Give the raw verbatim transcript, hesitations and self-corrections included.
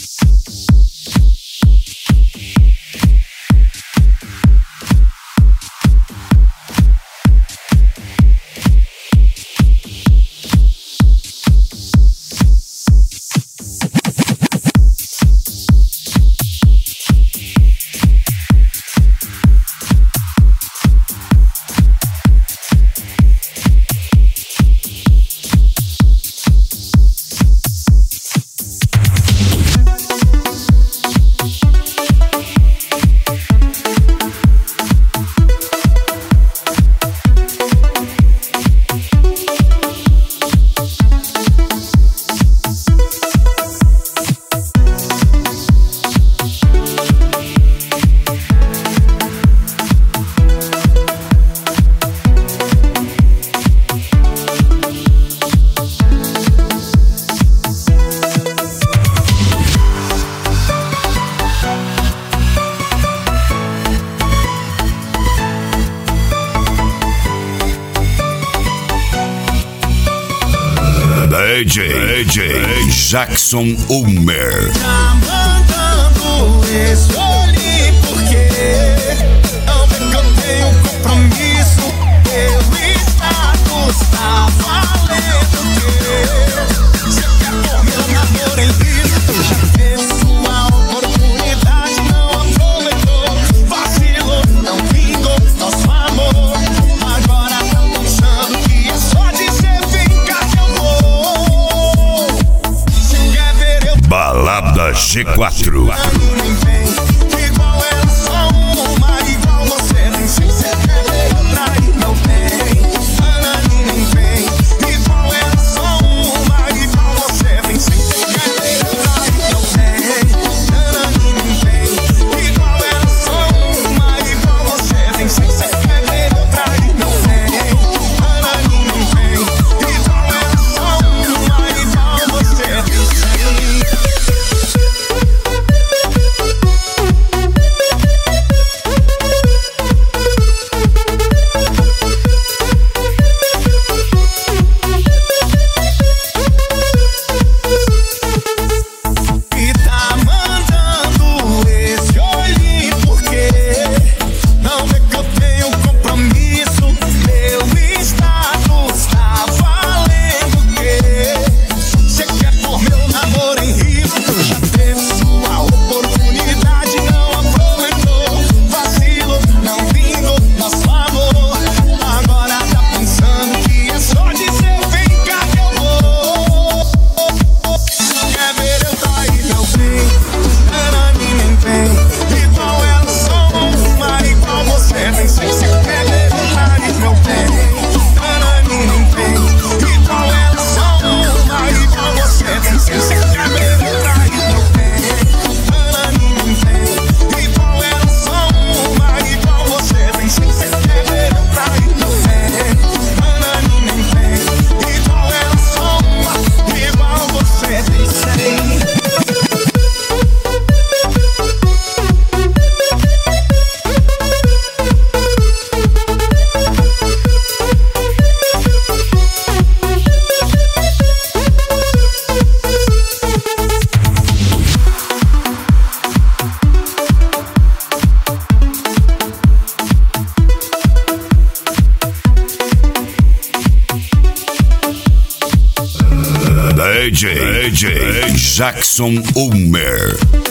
D J, D J Jackson Ulmer. Tá mandando esse olhinho porque não vê que eu tenho compromisso. Meu status tá valendo o quê? Você quer pôr meu namoro em risco? Já teve sua oportunidade, não aproveitou. Vacilou, não vingou nosso amor. Agora tão pensando que é só dizer vem cá que eu vou. Você quer ver eu Balada G quatro. nem vem, igual ela, só uma, igual você. Nem sei se quer ver eu trair, não tem. Anani nem vem, igual ela, só uma, igual você. Nem sei se quer ver eu trair, não tem. Anani nem vem, igual ela, só uma, igual você. Nem sei se quer ver eu trair, não tem. Anani nem vem, igual ela, só uma, igual você. Nem sei. E tá mandando esse olhinho porque não vê que eu tenho compromisso. Meu status tá valendo o quê? Você quer pôr meu namoro em risco? Já teve sua oportunidade, não aproveitou. Vacilou, não vingou nosso amor. Agora tá pensando que é só dizer vem cá que eu vou. Quer ver eu trair, meu bem? Anani nem vem, igual ela, só uma, igual você. Nem sei se quer ver eu trair, meu bem. Anani nem vem, igual ela, só uma, igual você. Nem sei se quer ver eu trair, meu bem. Anani nem vem, igual ela, só uma, igual você. Nem sei se quer ver eu trair, meu bem. Anani nem vem, igual ela, só uma, igual você. Nem sei. D J, D J Jackson Ulmer.